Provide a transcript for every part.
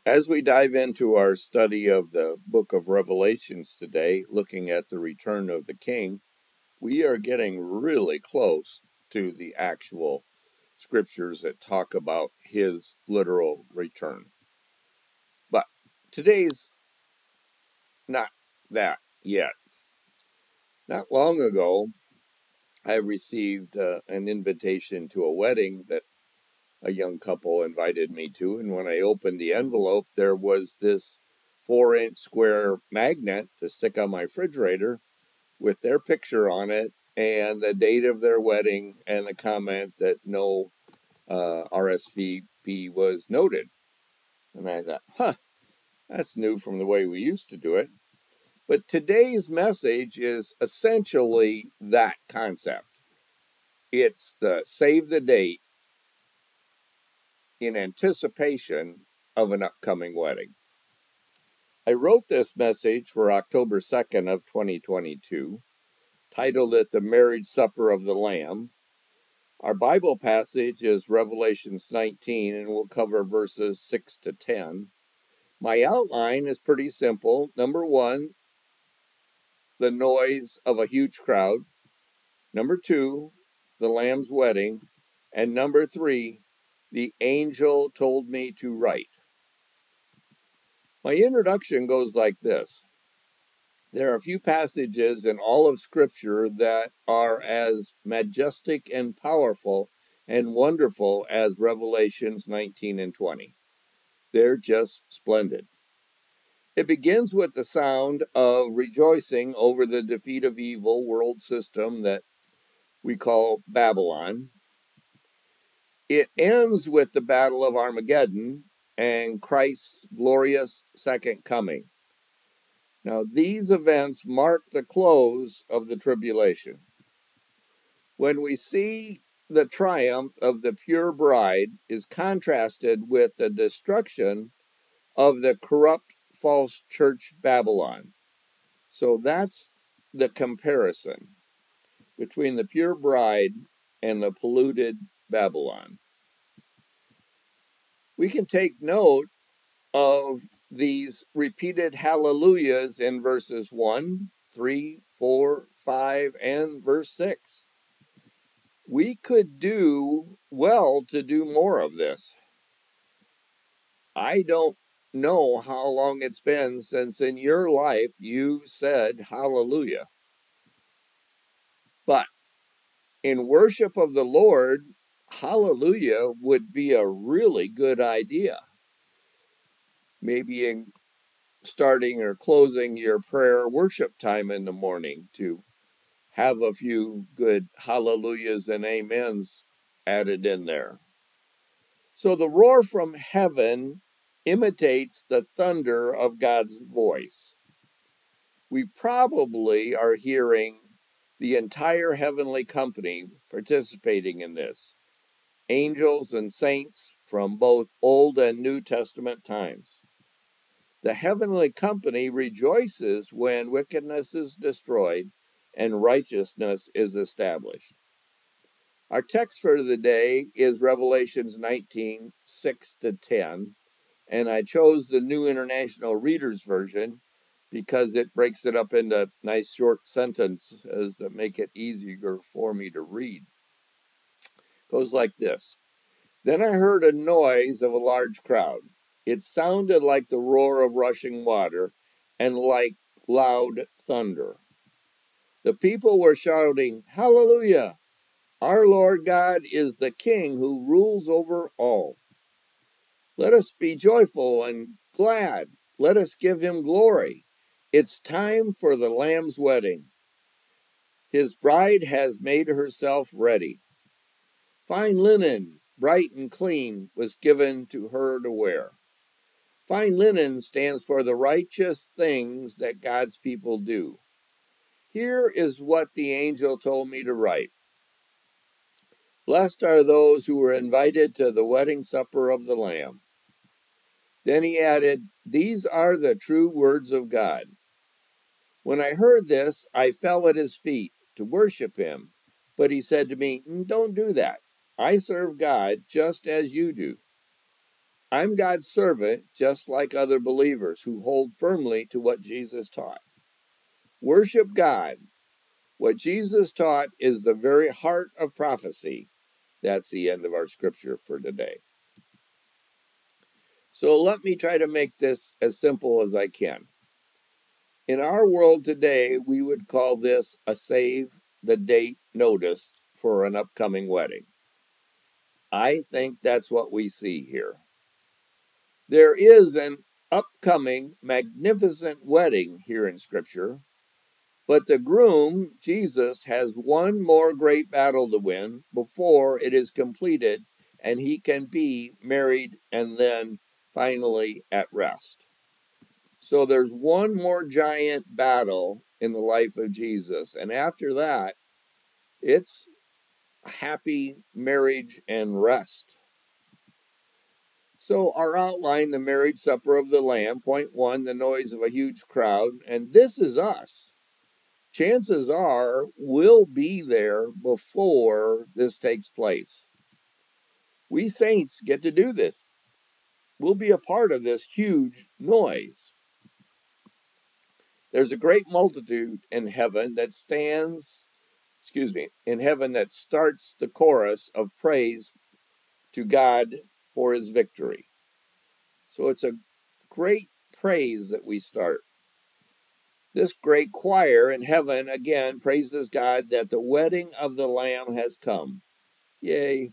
As we dive into our study of the book of Revelations today, looking at the return of the King, we are getting really close to the actual scriptures that talk about his literal return. But today's not that yet. Not long ago, I received an invitation to a wedding that a young couple invited me to, and when I opened the envelope, there was this 4-inch square magnet to stick on my refrigerator with their picture on it and the date of their wedding and the comment that no RSVP was noted. And I thought, that's new from the way we used to do it. But today's message is essentially that concept. It's the save the date in anticipation of an upcoming wedding. I wrote this message for October 2nd of 2022, titled it The Marriage Supper of the Lamb. Our Bible passage is Revelations 19, and we'll cover verses 6 to 10. My outline is pretty simple. Number 1, the noise of a huge crowd. Number 2, the Lamb's wedding. And number 3, the angel told me to write. My introduction goes like this. There are a few passages in all of Scripture that are as majestic and powerful and wonderful as Revelations 19 and 20. They're just splendid. It begins with the sound of rejoicing over the defeat of evil world system that we call Babylon. It ends with the Battle of Armageddon and Christ's glorious second coming. Now, these events mark the close of the tribulation. When we see the triumph of the pure bride is contrasted with the destruction of the corrupt false church Babylon. So that's the comparison between the pure bride and the polluted Babylon. We can take note of these repeated hallelujahs in verses 1, 3, 4, 5, and verse 6. We could do well to do more of this. I don't know how long it's been since in your life you said hallelujah. But in worship of the Lord, hallelujah would be a really good idea. Maybe in starting or closing your prayer worship time in the morning to have a few good hallelujahs and amens added in there. So the roar from heaven imitates the thunder of God's voice. We probably are hearing the entire heavenly company participating in this. Angels and saints from both Old and New Testament times. The heavenly company rejoices when wickedness is destroyed and righteousness is established. Our text for the day is Revelations 19, 6 to 10, and I chose the New International Reader's Version because it breaks it up into nice short sentences that make it easier for me to read. It goes like this. Then I heard a noise of a large crowd. It sounded like the roar of rushing water and like loud thunder. The people were shouting, Hallelujah! Our Lord God is the King who rules over all. Let us be joyful and glad. Let us give him glory. It's time for the Lamb's wedding. His bride has made herself ready. Fine linen, bright and clean, was given to her to wear. Fine linen stands for the righteous things that God's people do. Here is what the angel told me to write. Blessed are those who were invited to the wedding supper of the Lamb. Then he added, These are the true words of God. When I heard this, I fell at his feet to worship him. But he said to me, Don't do that. I serve God just as you do. I'm God's servant, just like other believers who hold firmly to what Jesus taught. Worship God. What Jesus taught is the very heart of prophecy. That's the end of our scripture for today. So let me try to make this as simple as I can. In our world today, we would call this a save the date notice for an upcoming wedding. I think that's what we see here. There is an upcoming magnificent wedding here in Scripture, but the groom, Jesus, has one more great battle to win before it is completed and he can be married and then finally at rest. So there's one more giant battle in the life of Jesus. And after that, it's happy marriage and rest. So our outline, the marriage supper of the Lamb. Point one, the noise of a huge crowd. And this is us. Chances are we'll be there before this takes place. We saints get to do this. We'll be a part of this huge noise. There's a great multitude in heaven that starts the chorus of praise to God for his victory. So it's a great praise that we start. This great choir in heaven again praises God that the wedding of the Lamb has come. Yay.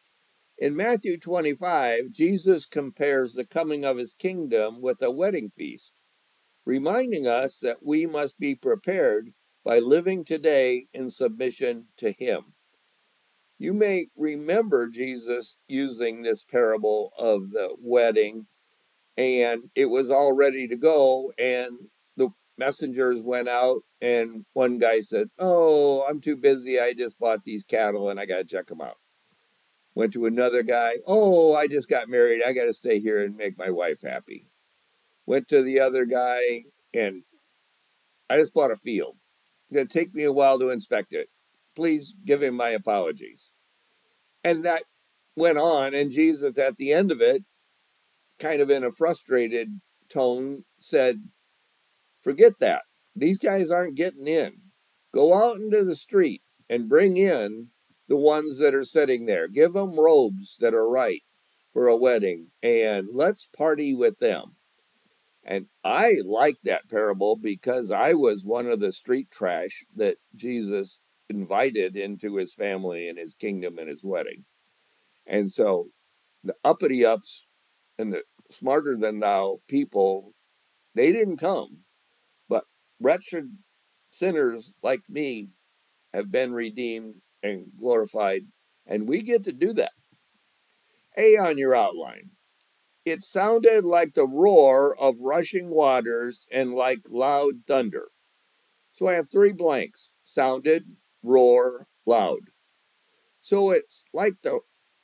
In Matthew 25, Jesus compares the coming of his kingdom with a wedding feast, reminding us that we must be prepared by living today in submission to him. You may remember Jesus using this parable of the wedding, and it was all ready to go, and the messengers went out, and one guy said, "Oh, I'm too busy. I just bought these cattle, and I got to check them out." Went to another guy, "Oh, I just got married. I got to stay here and make my wife happy." Went to the other guy, and "I just bought a field. It's going to take me a while to inspect it. Please give him my apologies." And that went on, and Jesus, at the end of it, kind of in a frustrated tone, said, "Forget that. These guys aren't getting in. Go out into the street and bring in the ones that are sitting there. Give them robes that are right for a wedding, and let's party with them." And I like that parable because I was one of the street trash that Jesus invited into his family and his kingdom and his wedding. And so the uppity ups and the smarter than thou people, they didn't come. But wretched sinners like me have been redeemed and glorified, and we get to do that. A on your outline. It sounded like the roar of rushing waters and like loud thunder. So I have three blanks. Sounded, roar, loud. So it's like the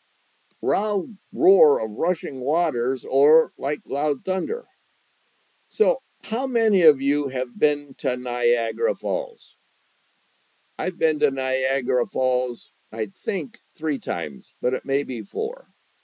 loud roar of rushing waters or like loud thunder. So how many of you have been to Niagara Falls? I've been to Niagara Falls, I think 3 times, but it may be 4.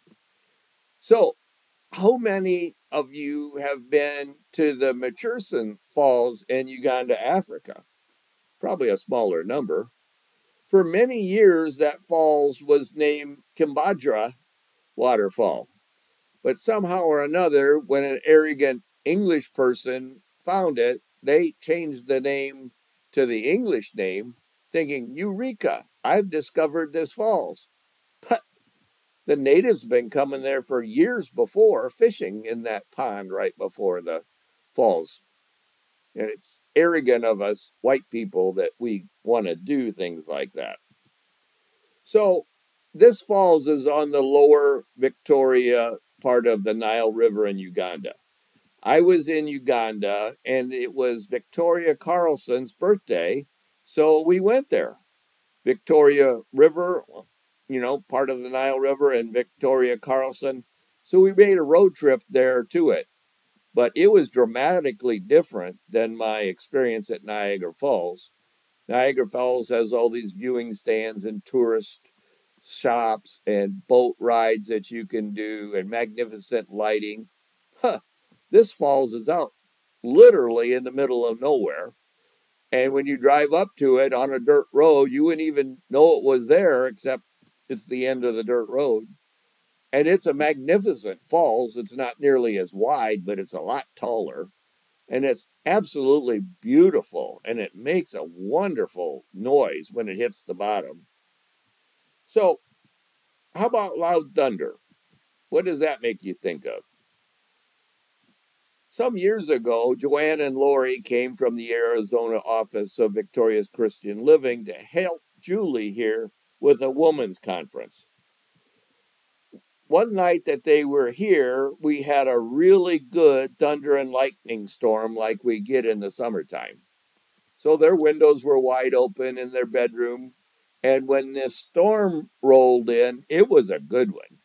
So how many of you have been to the Murchison Falls in Uganda, Africa? Probably a smaller number. For many years, that falls was named Kimbadra Waterfall. But somehow or another, when an arrogant English person found it, they changed the name to the English name, thinking, "Eureka, I've discovered this falls." But the natives have been coming there for years before, fishing in that pond right before the falls. And it's arrogant of us white people that we want to do things like that. So this falls is on the lower Victoria part of the Nile River in Uganda. I was in Uganda, and it was Victoria Carlson's birthday, so we went there. Victoria River, part of the Nile River, and Victoria Carlson. So we made a road trip there to it. But it was dramatically different than my experience at Niagara Falls. Niagara Falls has all these viewing stands and tourist shops and boat rides that you can do and magnificent lighting. Huh, this falls is out literally in the middle of nowhere. And when you drive up to it on a dirt road, you wouldn't even know it was there, except it's the end of the dirt road. And it's a magnificent falls. It's not nearly as wide, but it's a lot taller. And it's absolutely beautiful. And it makes a wonderful noise when it hits the bottom. So, how about loud thunder? What does that make you think of? Some years ago, Joanne and Lori came from the Arizona office of Victorious Christian Living to help Julie here with a women's conference. One night that they were here, we had a really good thunder and lightning storm like we get in the summertime. So their windows were wide open in their bedroom. And when this storm rolled in, it was a good one.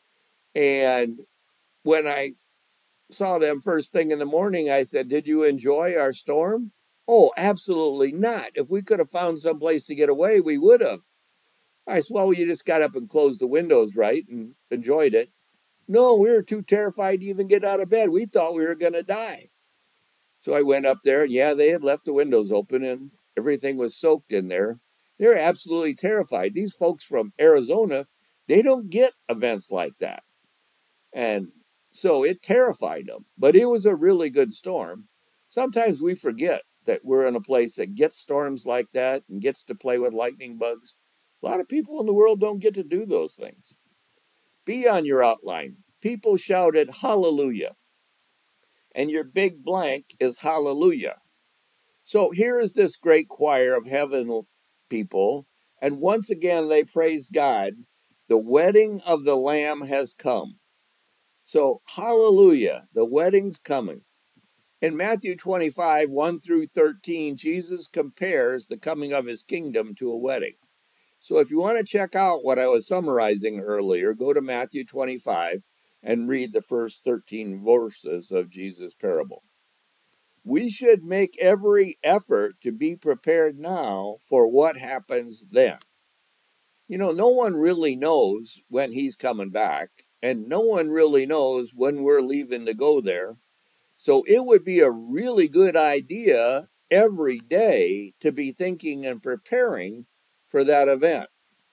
And when I saw them first thing in the morning, I said, "Did you enjoy our storm?" "Oh, absolutely not. If we could have found some place to get away, we would have." I said, "Well, you just got up and closed the windows, right, and enjoyed it." "No, we were too terrified to even get out of bed. We thought we were going to die." So I went up there, and yeah, they had left the windows open, and everything was soaked in there. They're absolutely terrified. These folks from Arizona, they don't get events like that. And so it terrified them, but it was a really good storm. Sometimes we forget that we're in a place that gets storms like that and gets to play with lightning bugs. A lot of people in the world don't get to do those things. Be on your outline. People shouted hallelujah, and your big blank is hallelujah. So here is this great choir of heaven people, and once again they praise God. The wedding of the Lamb has come. So, hallelujah, the wedding's coming. In Matthew 25, 1 through 13, Jesus compares the coming of his kingdom to a wedding. So, if you want to check out what I was summarizing earlier, go to Matthew 25 and read the first 13 verses of Jesus' parable. We should make every effort to be prepared now for what happens then. You know, no one really knows when he's coming back, and no one really knows when we're leaving to go there. So it would be a really good idea every day to be thinking and preparing for that event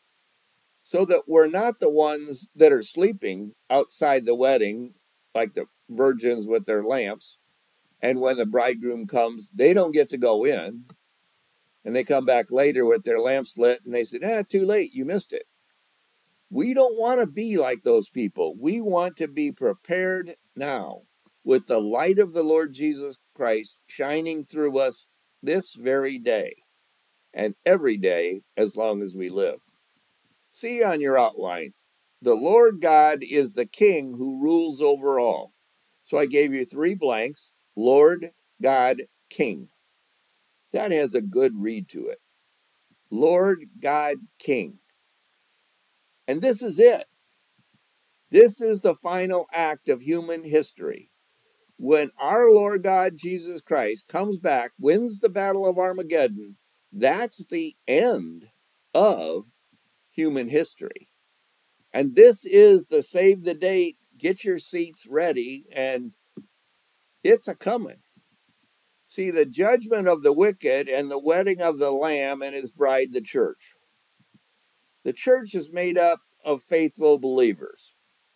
so that we're not the ones that are sleeping outside the wedding, like the virgins with their lamps. And when the bridegroom comes, they don't get to go in. And they come back later with their lamps lit and they say, too late, you missed it. We don't want to be like those people. We want to be prepared now with the light of the Lord Jesus Christ shining through us this very day and every day as long as we live. See on your outline, the Lord God is the King who rules over all. So I gave you 3 blanks, Lord, God, King. That has a good read to it. Lord, God, King. And this is it. This is the final act of human history. When our Lord God Jesus Christ comes back, wins the battle of Armageddon, that's the end of human history. And this is the save the date, get your seats ready, and it's a coming. See, the judgment of the wicked and the wedding of the Lamb and his bride, the church. The church is made up of faithful believers.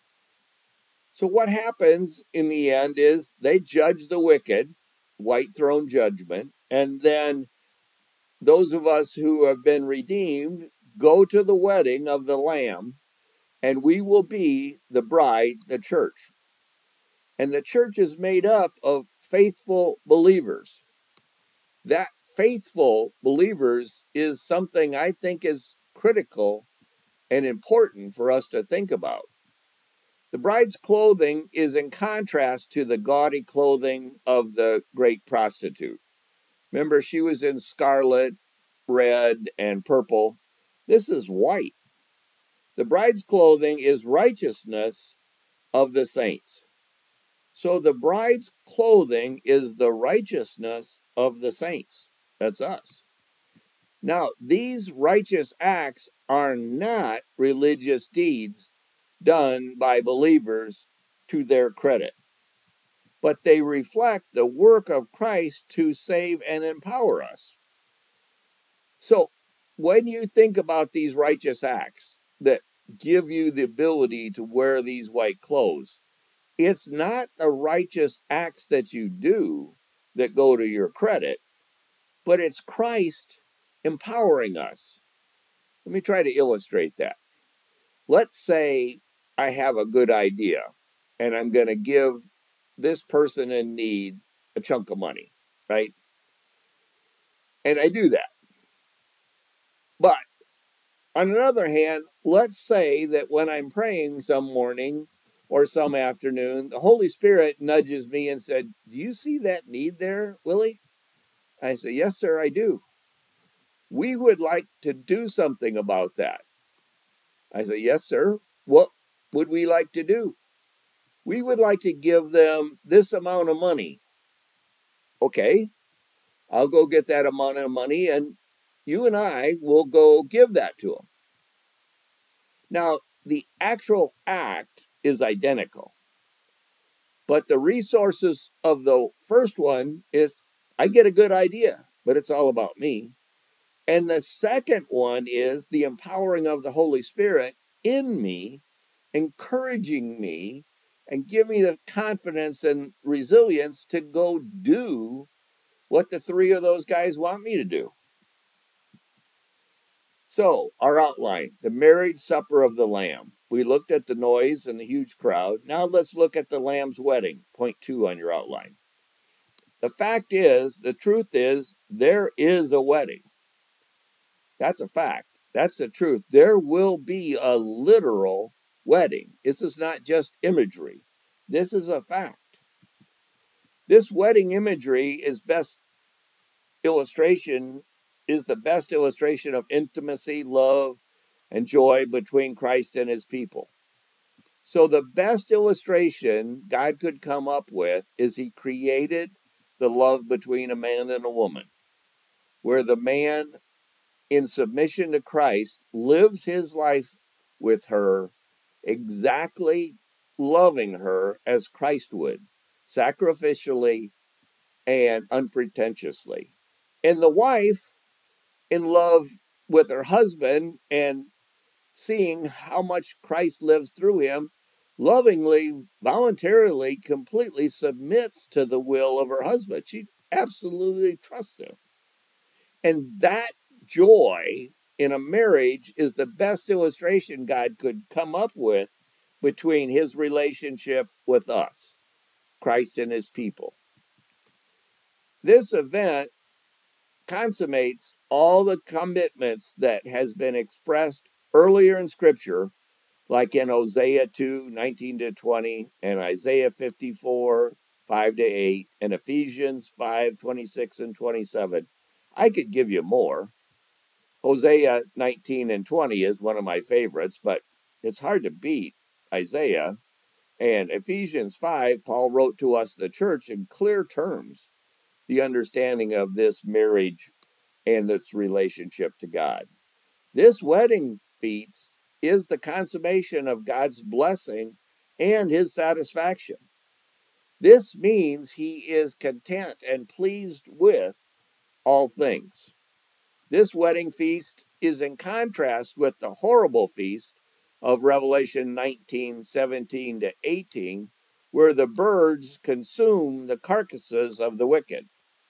So what happens in the end is they judge the wicked, white throne judgment, and then those of us who have been redeemed go to the wedding of the Lamb, and we will be the bride, the church. And the church is made up of faithful believers. That faithful believers is something I think is critical and important for us to think about. The bride's clothing is in contrast to the gaudy clothing of the great prostitute. Remember, she was in scarlet, red, and purple. This is white. The bride's clothing is righteousness of the saints. So the bride's clothing is the righteousness of the saints. That's us. Now, these righteous acts are not religious deeds done by believers to their credit, but they reflect the work of Christ to save and empower us. So, when you think about these righteous acts that give you the ability to wear these white clothes, it's not the righteous acts that you do that go to your credit, but it's Christ empowering us. Let me try to illustrate that. Let's say I have a good idea and I'm going to give this person in need a chunk of money, right? And I do that. But on the other hand, let's say that when I'm praying some morning or some afternoon, the Holy Spirit nudges me and said, "Do you see that need there, Willie?" I say, "Yes, sir, I do. We would like to do something about that." I say, "Yes, sir. What would we like to do?" "We would like to give them this amount of money." "Okay, I'll go get that amount of money and you and I will go give that to them." Now, the actual act is identical, but the resources of the first one is I get a good idea, but it's all about me. And the second one is the empowering of the Holy Spirit in me, encouraging me, and give me the confidence and resilience to go do what the three of those guys want me to do. So, our outline, the marriage supper of the Lamb. We looked at the noise and the huge crowd. Now let's look at the Lamb's wedding, point 2 on your outline. The fact is, the truth is, there is a wedding. That's a fact. That's the truth. There will be a literal wedding. This is not just imagery. This is a fact. This wedding imagery is the best illustration of intimacy, love, and joy between Christ and his people. So the best illustration God could come up with is he created the love between a man and a woman, where the man in submission to Christ lives his life with her exactly loving her as Christ would, sacrificially and unpretentiously. And the wife in love with her husband and seeing how much Christ lives through him, lovingly, voluntarily, completely submits to the will of her husband. She absolutely trusts him. And that joy in a marriage is the best illustration God could come up with between his relationship with us, Christ and his people. This event consummates all the commitments that has been expressed earlier in Scripture, like in Hosea 2, 19 to 20, and Isaiah 54, 5 to 8, and Ephesians 5, 26 and 27. I could give you more. Hosea 19 and 20 is one of my favorites, but it's hard to beat Isaiah. And Ephesians 5, Paul wrote to us, the church, in clear terms, the understanding of this marriage and its relationship to God. This wedding feast is the consummation of God's blessing and his satisfaction. This means he is content and pleased with all things. This wedding feast is in contrast with the horrible feast of Revelation 19, 17 to 18, where the birds consume the carcasses of the wicked.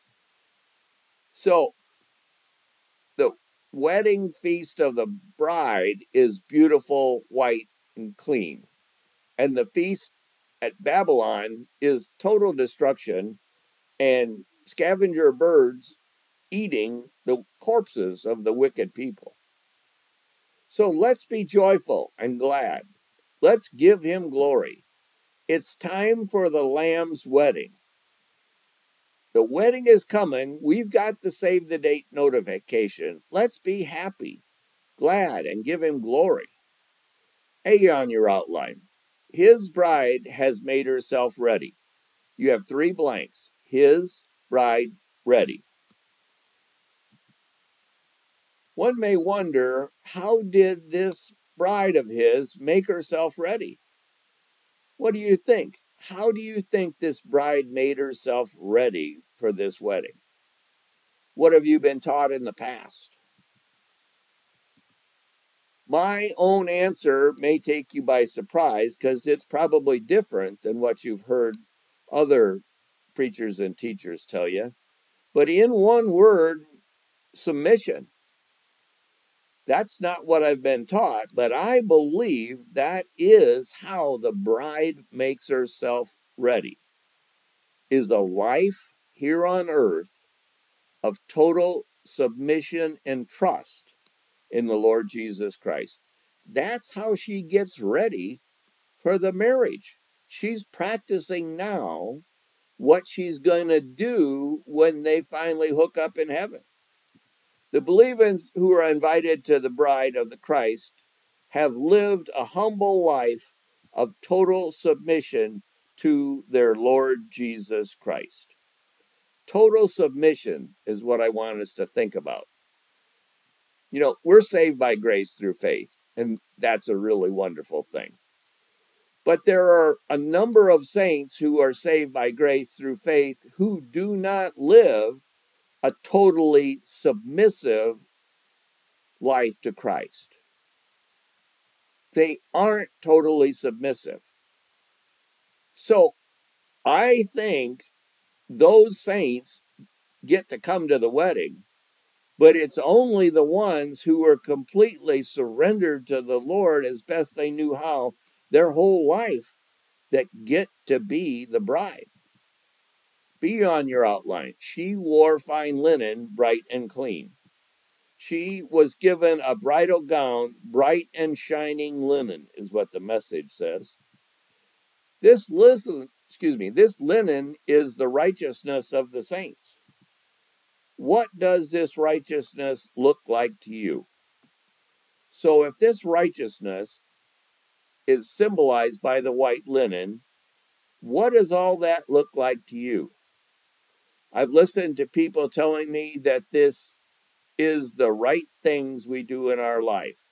So, the wedding feast of the bride is beautiful, white, and clean. And the feast at Babylon is total destruction and scavenger birds eating the corpses of the wicked people. So let's be joyful and glad. Let's give him glory. It's time for the Lamb's wedding. The wedding is coming. We've got the save the date notification. Let's be happy, glad, and give him glory. Hey, on your outline, his bride has made herself ready. You have 3 blanks. His bride ready. One may wonder, how did this bride of his make herself ready? What do you think? How do you think this bride made herself ready for this wedding? What have you been taught in the past? My own answer may take you by surprise because it's probably different than what you've heard other preachers and teachers tell you. But in one word, submission. That's not what I've been taught, but I believe that is how the bride makes herself ready, is a life here on earth of total submission and trust in the Lord Jesus Christ. That's how she gets ready for the marriage. She's practicing now what she's going to do when they finally hook up in heaven. The believers who are invited to the bride of the Christ have lived a humble life of total submission to their Lord Jesus Christ. Total submission is what I want us to think about. You know, we're saved by grace through faith, and that's a really wonderful thing. But there are a number of saints who are saved by grace through faith who do not live a totally submissive life to Christ. They aren't totally submissive. So I think those saints get to come to the wedding, but it's only the ones who are completely surrendered to the Lord as best they knew how their whole life that get to be the bride. Be on your outline. She wore fine linen, bright and clean. She was given a bridal gown, bright and shining linen, is what the Message says. This linen is the righteousness of the saints. What does this righteousness look like to you? So if this righteousness is symbolized by the white linen, what does all that look like to you? I've listened to people telling me that this is the right things we do in our life.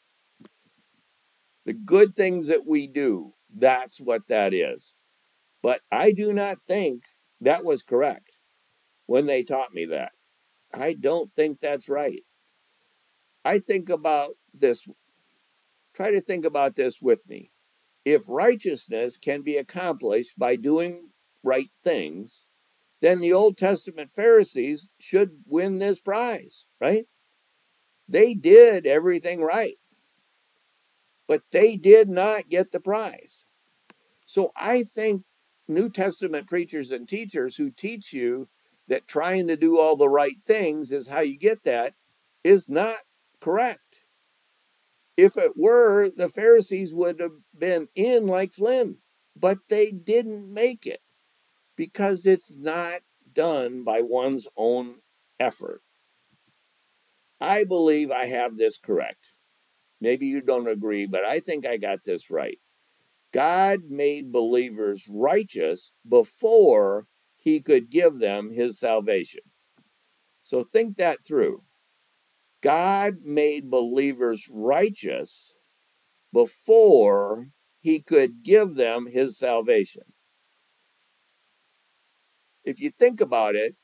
The good things that we do, that's what that is. But I do not think that was correct when they taught me that. I don't think that's right. I think about this, try to think about this with me. If righteousness can be accomplished by doing right things, then the Old Testament Pharisees should win this prize, right? They did everything right, but they did not get the prize. So I think New Testament preachers and teachers who teach you that trying to do all the right things is how you get that is not correct. If it were, the Pharisees would have been in like Flynn, but they didn't make it because it's not done by one's own effort. I believe I have this correct. Maybe you don't agree, but I think I got this right. God made believers righteous before he could give them his salvation. So think that through. God made believers righteous before he could give them his salvation. If you think about it,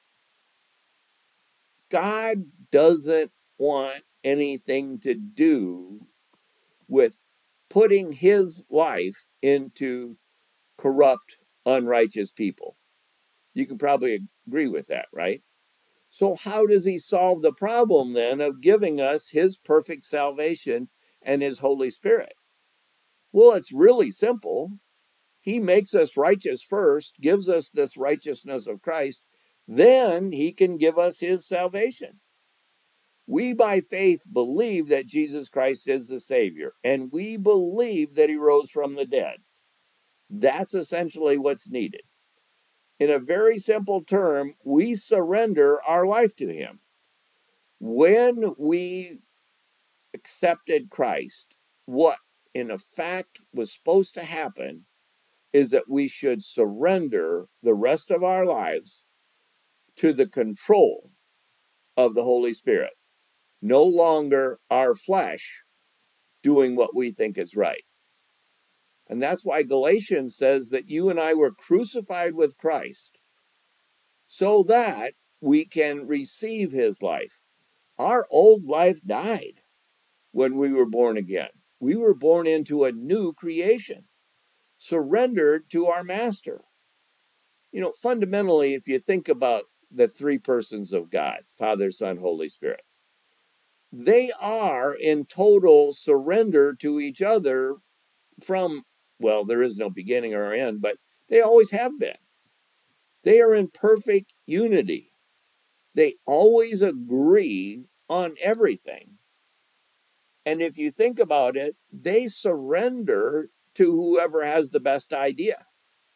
God doesn't want anything to do with putting his life into corrupt, unrighteous people. You can probably agree with that, right? So, how does he solve the problem then of giving us his perfect salvation and his Holy Spirit? Well, it's really simple. He makes us righteous first, gives us this righteousness of Christ, then he can give us his salvation. We, by faith, believe that Jesus Christ is the Savior, and we believe that he rose from the dead. That's essentially what's needed. In a very simple term, we surrender our life to him. When we accepted Christ, what in effect was supposed to happen is that we should surrender the rest of our lives to the control of the Holy Spirit. no longer our flesh doing what we think is right. And that's why Galatians says that you and I were crucified with Christ so that we can receive his life. Our old life died when we were born again. We were born into a new creation, surrendered to our master. You know, fundamentally, if you think about the three persons of God, Father, Son, Holy Spirit, they are in total surrender to each other from, well, there is no beginning or end, but they always have been. They are in perfect unity. They always agree on everything. And if you think about it, they surrender to whoever has the best idea.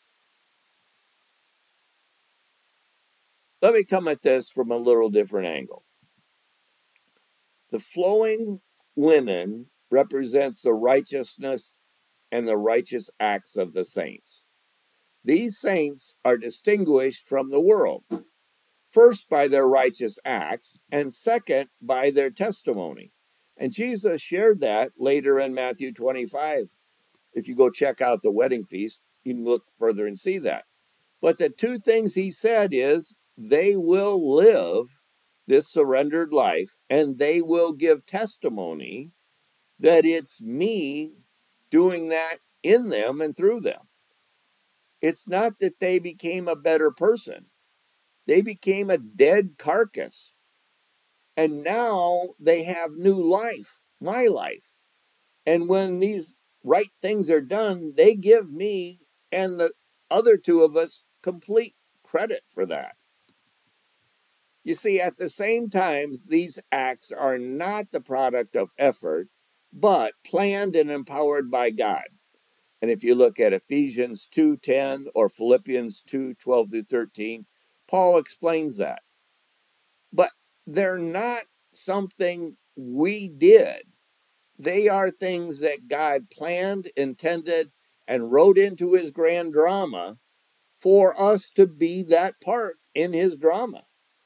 Let me come at this from a little different angle. The flowing linen represents the righteousness and the righteous acts of the saints. These saints are distinguished from the world, first by their righteous acts, and second by their testimony. And Jesus shared that later in Matthew 25. If you go check out the wedding feast, you can look further and see that. But the two things he said is they will live this surrendered life and they will give testimony that it's me doing that in them and through them. It's not that they became a better person. They became a dead carcass. And now they have new life, my life. And when these right things are done, they give me and the other two of us complete credit for that. You see, at the same time, these acts are not the product of effort, but planned and empowered by God. And if you look at Ephesians 2:10 or Philippians 2:12 through 13, Paul explains that. But they're not something we did. They are things that God planned, intended, and wrote into his grand drama for us to be that part in his drama.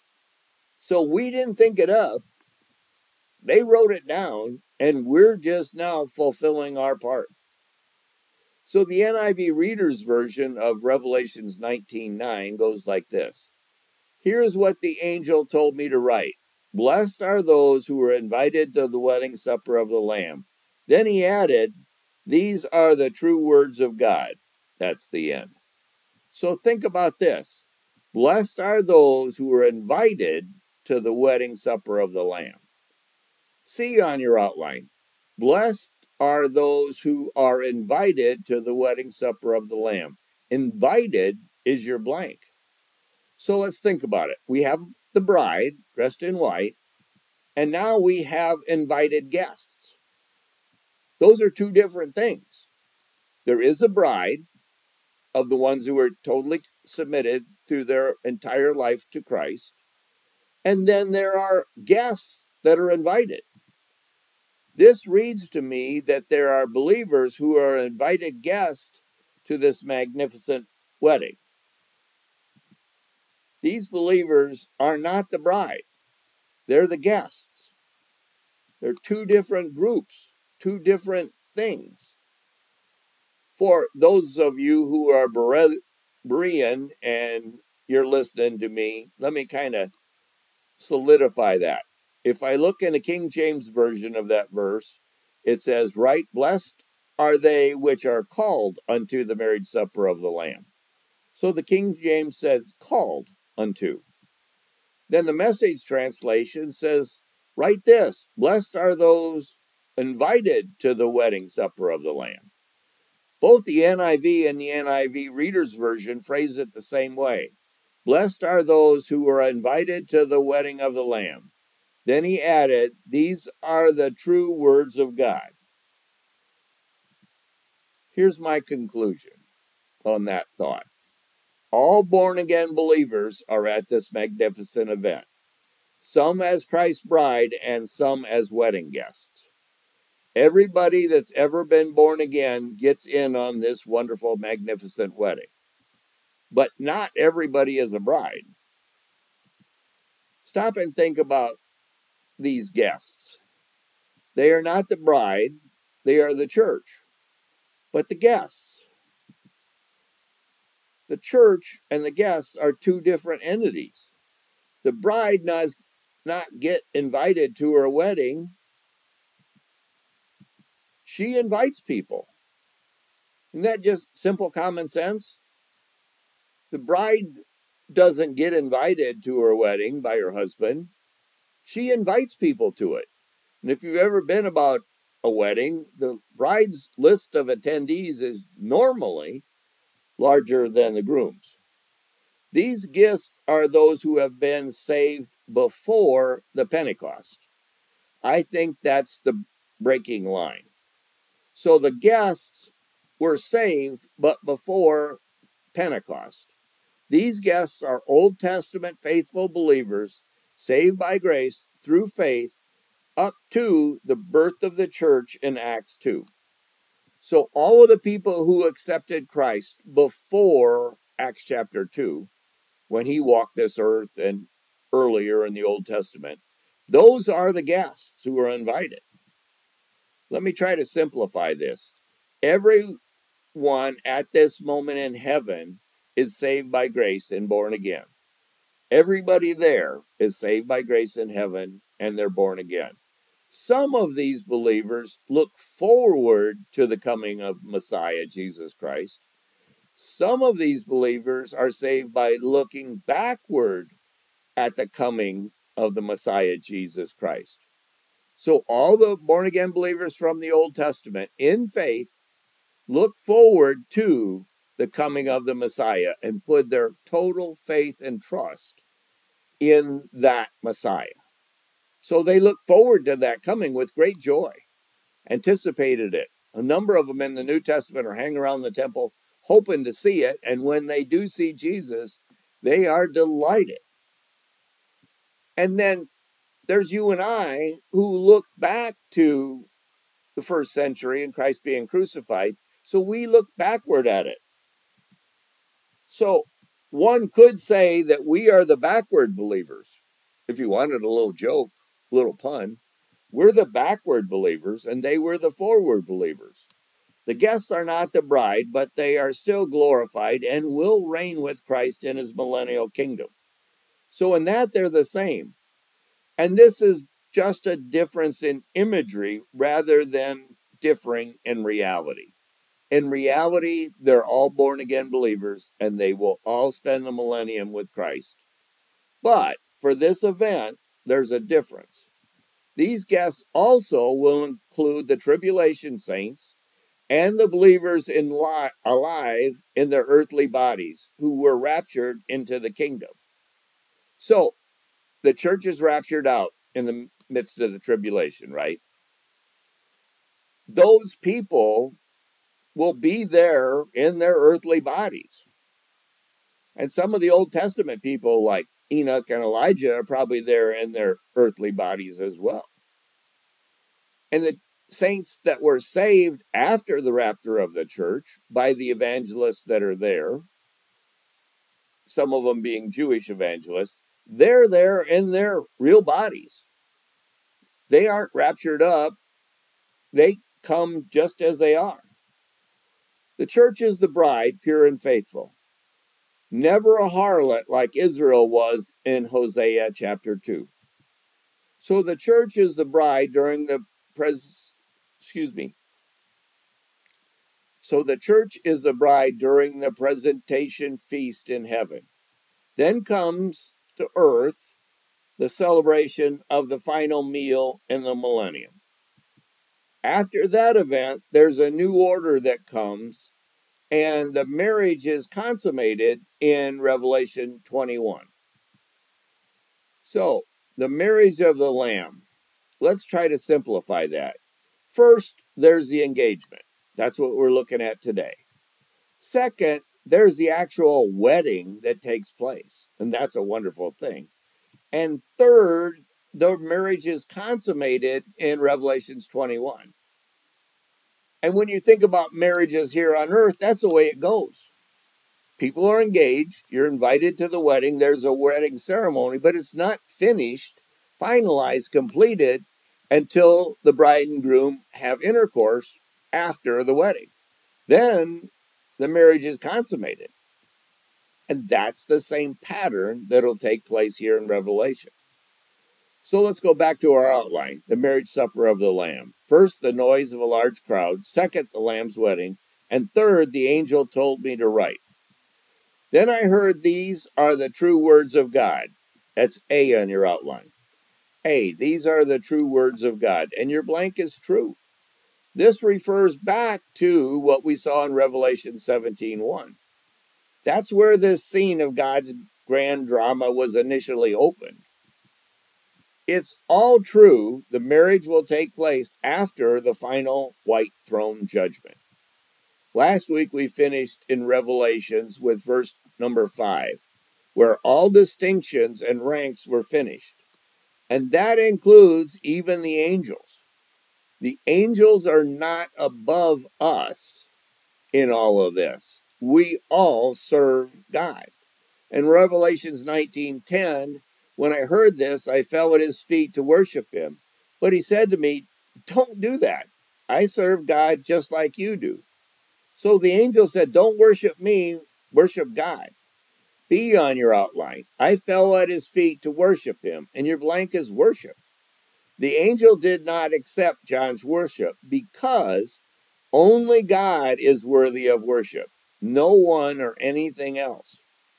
So we didn't think it up. They wrote it down, and we're just now fulfilling our part. So the NIV Reader's Version of Revelations 19:9 goes like this. Here's what the angel told me to write. Blessed are those who are invited to the wedding supper of the Lamb. Then he added, these are the true words of God. That's the end. So think about this. Blessed are those who are invited to the wedding supper of the Lamb. See on your outline. Blessed are those who are invited to the wedding supper of the Lamb. Invited is your blank. So let's think about it. We have the bride dressed in white, and now we have invited guests. Those are two different things. There is a bride of the ones who are totally submitted through their entire life to Christ, and then there are guests that are invited. This reads to me that there are believers who are invited guests to this magnificent wedding. These believers are not the bride. They're the guests. They're two different groups, two different things. For those of you who are Berean and you're listening to me, let me kind of solidify that. If I look in the King James Version of that verse, it says, right, blessed are they which are called unto the marriage supper of the Lamb. So the King James says, called unto. Then the Message translation says, write this, blessed are those invited to the wedding supper of the Lamb. Both the NIV and the NIV Reader's Version phrase it the same way. Blessed are those who are invited to the wedding of the Lamb. Then he added, these are the true words of God. Here's my conclusion on that thought. All born-again believers are at this magnificent event. Some as Christ's bride and some as wedding guests. Everybody that's ever been born again gets in on this wonderful, magnificent wedding. But not everybody is a bride. Stop and think about these guests. They are not the bride, they are the church. But the guests, the church and the guests are two different entities. The bride does not get invited to her wedding. She invites people. Isn't that just simple common sense? The bride doesn't get invited to her wedding by her husband. She invites people to it. And if you've ever been about a wedding, the bride's list of attendees is normally larger than the groom's. These guests are those who have been saved before the Pentecost. I think that's the breaking line. So the guests were saved, but before Pentecost. These guests are Old Testament faithful believers saved by grace through faith up to the birth of the church in Acts 2. So all of the people who accepted Christ before Acts chapter 2, when he walked this earth and earlier in the Old Testament, those are the guests who are invited. Let me try to simplify this. Everyone at this moment in heaven is saved by grace and born again. Everybody there is saved by grace in heaven and they're born again. Some of these believers look forward to the coming of Messiah, Jesus Christ. Some of these believers are saved by looking backward at the coming of the Messiah, Jesus Christ. So all the born-again believers from the Old Testament in faith look forward to the coming of the Messiah and put their total faith and trust in that Messiah. So they look forward to that coming with great joy, anticipated it. A number of them in the New Testament are hanging around the temple hoping to see it, and when they do see Jesus, they are delighted. And then there's you and I who look back to the first century and Christ being crucified, so we look backward at it. So one could say that we are the backward believers. If you wanted a little joke, little pun, we're the backward believers and they were the forward believers. The guests are not the bride, but they are still glorified and will reign with Christ in his millennial kingdom. So in that, they're the same. And this is just a difference in imagery rather than differing in reality. In reality, they're all born again believers and they will all spend the millennium with Christ. But for this event, there's a difference. These guests also will include the tribulation saints and the believers alive in their earthly bodies who were raptured into the kingdom. So the church is raptured out in the midst of the tribulation, right? Those people will be there in their earthly bodies. And some of the Old Testament people like Enoch and Elijah are probably there in their earthly bodies as well. And the saints that were saved after the rapture of the church by the evangelists that are there, some of them being Jewish evangelists, they're there in their real bodies. They aren't raptured up. They come just as they are. The church is the bride, pure and faithful. Never a harlot like Israel was in Hosea chapter 2. So the church is the bride during the So the church is the bride during the presentation feast in heaven. Then comes to earth the celebration of the final meal in the millennium. After that event, there's a new order that comes, and the marriage is consummated in Revelation 21. So, the marriage of the Lamb. Let's try to simplify that. First, there's the engagement. That's what we're looking at today. Second, there's the actual wedding that takes place, and that's a wonderful thing. And third, the marriage is consummated in Revelations 21. And when you think about marriages here on earth, that's the way it goes. People are engaged, you're invited to the wedding, there's a wedding ceremony, but it's not finished finalized, completed, until the bride and groom have intercourse after the wedding. Then the marriage is consummated. And that's the same pattern that'll take place here in Revelation. So let's go back to our outline, the marriage supper of the Lamb. First, the noise of a large crowd. Second, the Lamb's wedding. And third, the angel told me to write. Then I heard, these are the true words of God. That's A on your outline. A, these are the true words of God. And your blank is true. This refers back to what we saw in Revelation 17:1. That's where this scene of God's grand drama was initially opened. It's all true. The marriage will take place after the final white throne judgment. Last week we finished in Revelations with verse number 5, where all distinctions and ranks were finished. And that includes even the angels. The angels are not above us in all of this. We all serve God. In Revelations 19:10, when I heard this, I fell at his feet to worship him. But he said to me, don't do that. I serve God just like you do. So the angel said, don't worship me, worship God. B on your outline. I fell at his feet to worship him, and your blank is worship. The angel did not accept John's worship because only God is worthy of worship, no one or anything else.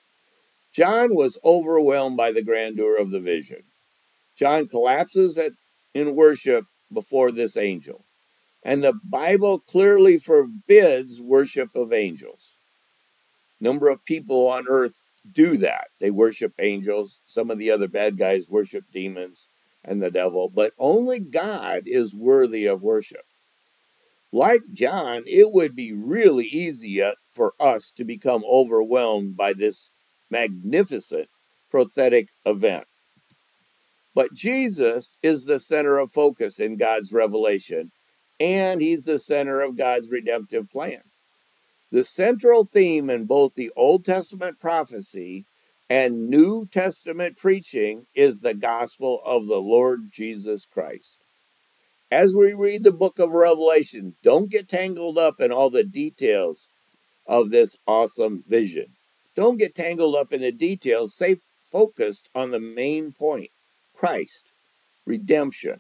John was overwhelmed by the grandeur of the vision. John collapses in worship before this angel. And the Bible clearly forbids worship of angels. Number of people on earth do that. They worship angels. Some of the other bad guys worship demons and the devil. But only God is worthy of worship. Like John, it would be really easy for us to become overwhelmed by this magnificent prophetic event. But Jesus is the center of focus in God's revelation, and he's the center of God's redemptive plan. The central theme in both the Old Testament prophecy and New Testament preaching is the gospel of the Lord Jesus Christ. As we read the book of Revelation, don't get tangled up in all the details of this awesome vision. Don't get tangled up in the details. Stay focused on the main point, Christ, redemption.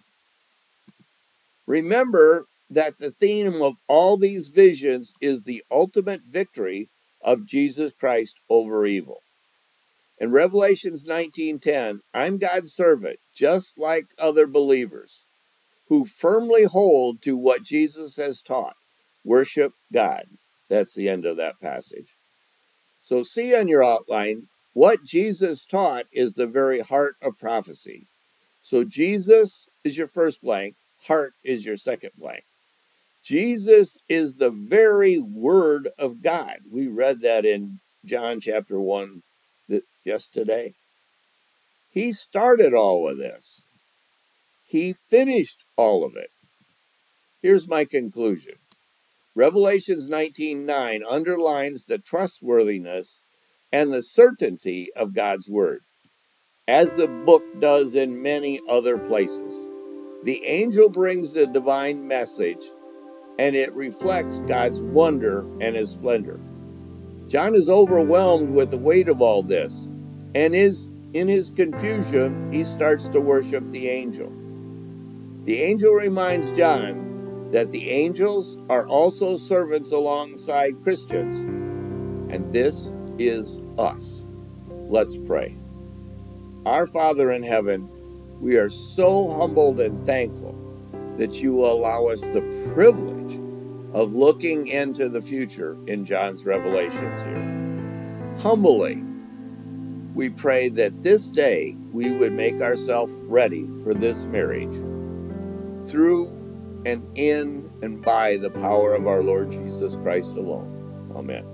Remember that the theme of all these visions is the ultimate victory of Jesus Christ over evil. In Revelations 19:10, I'm God's servant, just like other believers, who firmly hold to what Jesus has taught. Worship God. That's the end of that passage. So see on your outline, what Jesus taught is the very heart of prophecy. So Jesus is your first blank, heart is your second blank. Jesus is the very Word of God. We read that in John chapter 1 just today. He started all of this. He finished all of it. Here's my conclusion. Revelations 19:9 underlines the trustworthiness and the certainty of God's Word, as the book does in many other places. The angel brings the divine message, and it reflects God's wonder and his splendor. John is overwhelmed with the weight of all this, and in his confusion, he starts to worship the angel. The angel reminds John that the angels are also servants alongside Christians, and this is us. Let's pray. Our Father in heaven, we are so humbled and thankful that you will allow us the privilege of looking into the future in John's revelations here. Humbly, we pray that this day we would make ourselves ready for this marriage through and in and by the power of our Lord Jesus Christ alone. Amen.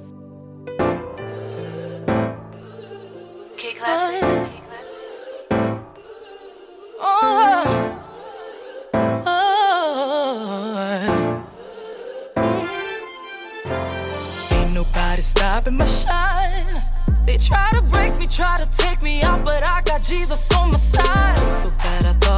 K-Classic. Ain't nobody stopping my shine. They try to break me, try to take me out, but I got Jesus on my side. So bad I thought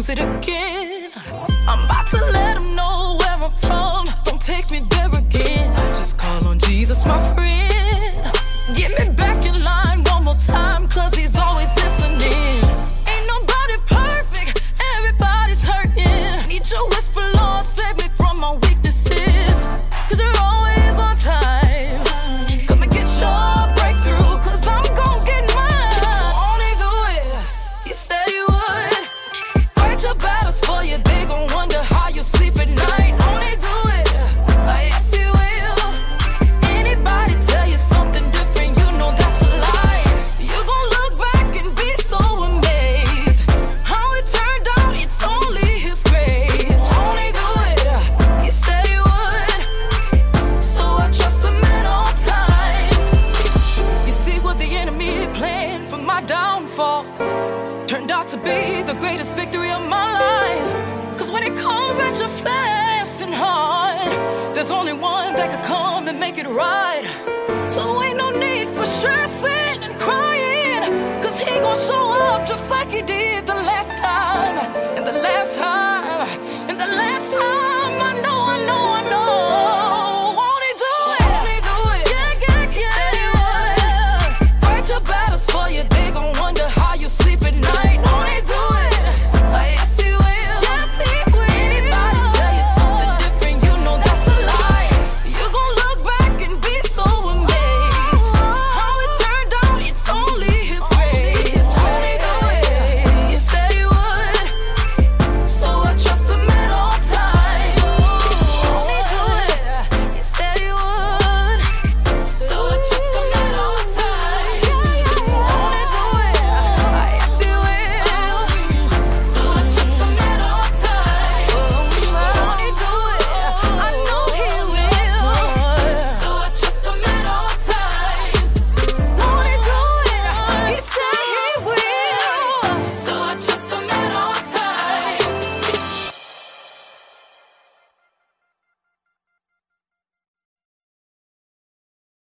lose it again. I'm about to let him know where I'm from. Don't take me there again. Just call on Jesus, my friend. Get me back in line one more time, cause he's always listening. Ain't nobody perfect, everybody's hurting. Need your whisper, Lord, save me from my weaknesses, cause you're always on time. Come and get your breakthrough, cause I'm gon' get mine. Won't he do it? He said he would. Fight your battles for you, they gon' wonder how you sleep at night. Won't he do it? Yes he will. Anybody tell you something different, you know that's a lie. You gon' look back and be so amazed. How it turned out, it's only his grace. Won't he do it? He said he would. So I trust him at all times. You see what the enemy planned for my downfall turned out to be the greatest victory of my life. Cause when it comes at you fast and hard, there's only one that could come and make it right. So ain't no need for stressing and crying, cause he gon' show up just like he did